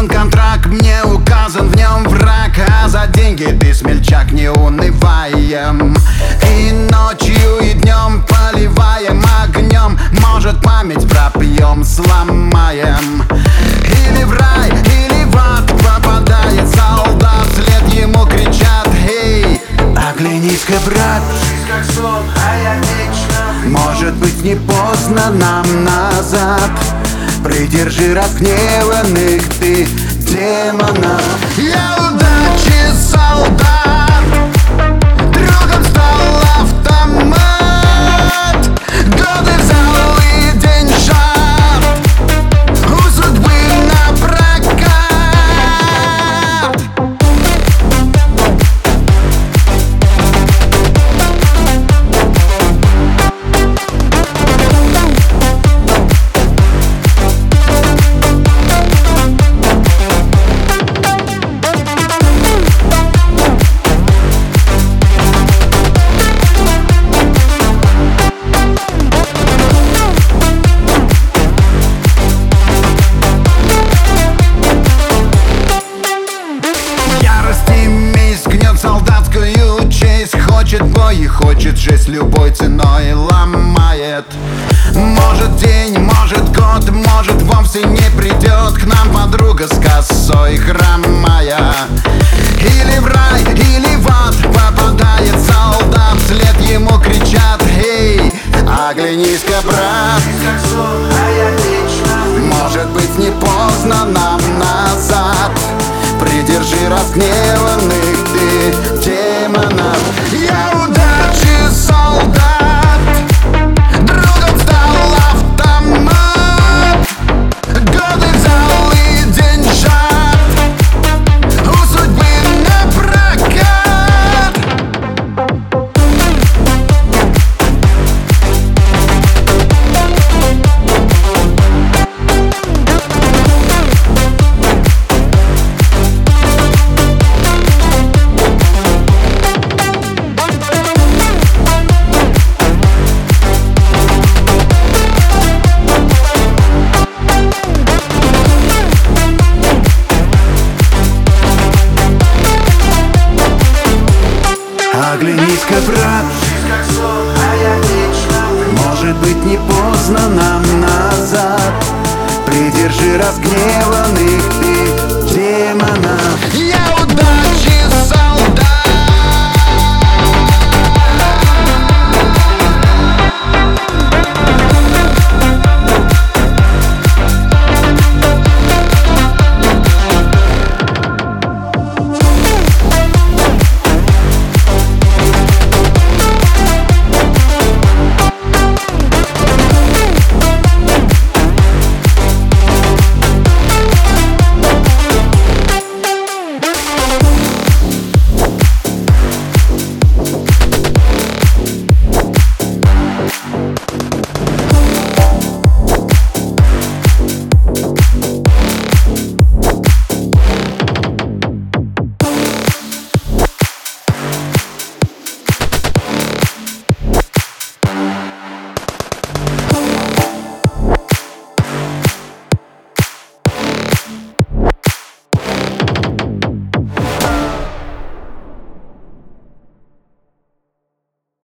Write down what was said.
Подписан контракт, мне указан в нем враг, а за деньги ты, смельчак, не унываем. И ночью, и днем поливаем огнем. Может, память пропьем, сломаем. Или в рай, или в ад попадает солдат. Вслед ему кричат: эй, оглянись-ка, брат, Как сон, а я вечно. может быть, не поздно нам назад. Придержи разгневанных ты демонов. Я удачи солдат, другом стал автомат. Годы взял и деньжат у судьбы напрокат. Солдатскую честь, хочет бой и хочет жесть, любой ценой ломает. Может день, может год, может вовсе не придет к нам подруга с косой хромая. Или в рай, или в ад попадает солдат. Вслед ему кричат: эй, оглянись-ка, брат, Как сон, а я вечно. может быть, не поздно нам назад. Придержи разгневанных ты демонов. Я удачи солдат, другом стал автомат. Годы взял и деньжат у судьбы напрокат. Оглянись-ка, брат, Как сон, а я вечно. может быть, не поздно нам назад. Придержи разгневанных